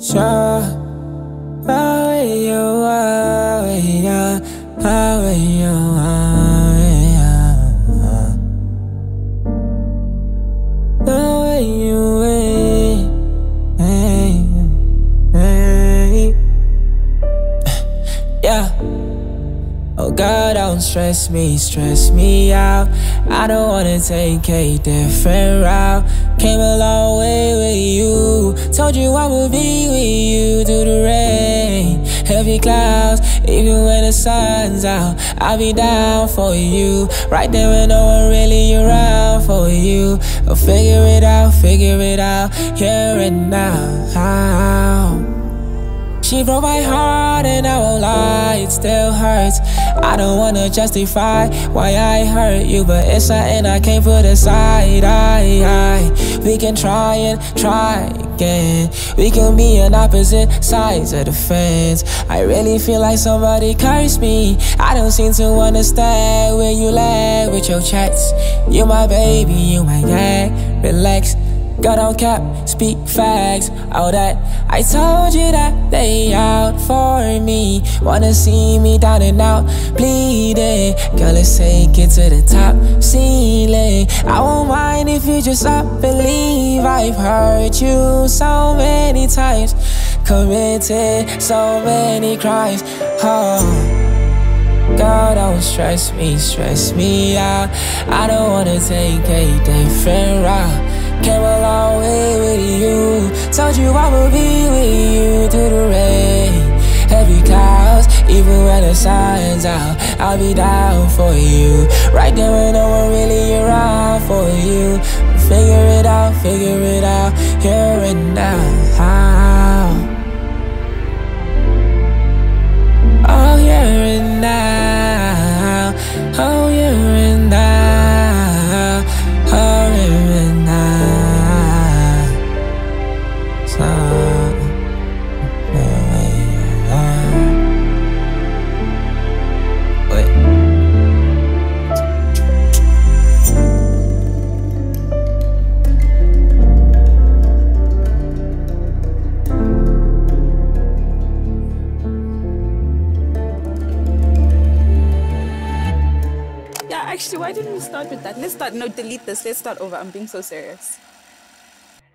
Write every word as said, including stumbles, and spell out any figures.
Sure. How are you? How are you? How are you? How are you? Hey, hey. Yeah. Oh God, don't stress me, stress me out. I don't wanna take a different route. Came a long way with you. Told you I would be with you through the rain, heavy clouds, even when the sun's out. I'll be down for you, right there when no one really around for you. Oh, figure it out, figure it out, here and now. She broke my heart and I won't lie, it still hurts. I don't wanna justify why I hurt you, but it's something I can't put aside. I, I, we can try and try again. We can be on opposite sides of the fence. I really feel like somebody cursed me. I don't seem to understand where you lag with your chats. You my baby, you my gang, relax. Girl, don't cap, speak facts, all that. I told you that they out for me. Wanna see me down and out, bleeding. Girl, let's take it to the top ceiling. I won't mind if you just up and leave. I've hurt you so many times, committed so many crimes. Oh, girl, don't stress me, stress me out. I don't wanna take a different route. Came a long way with you. Told you I would be with you through the rain, heavy clouds, even when the sun's out. I'll be down for you, right there when no one really around for you. Figure it out, figure it out, here and now. Oh, here and now. Oh, here and now. Oh, here and now. Actually, why didn't we start with that? Let's start. No, delete this. Let's start over. I'm being so serious.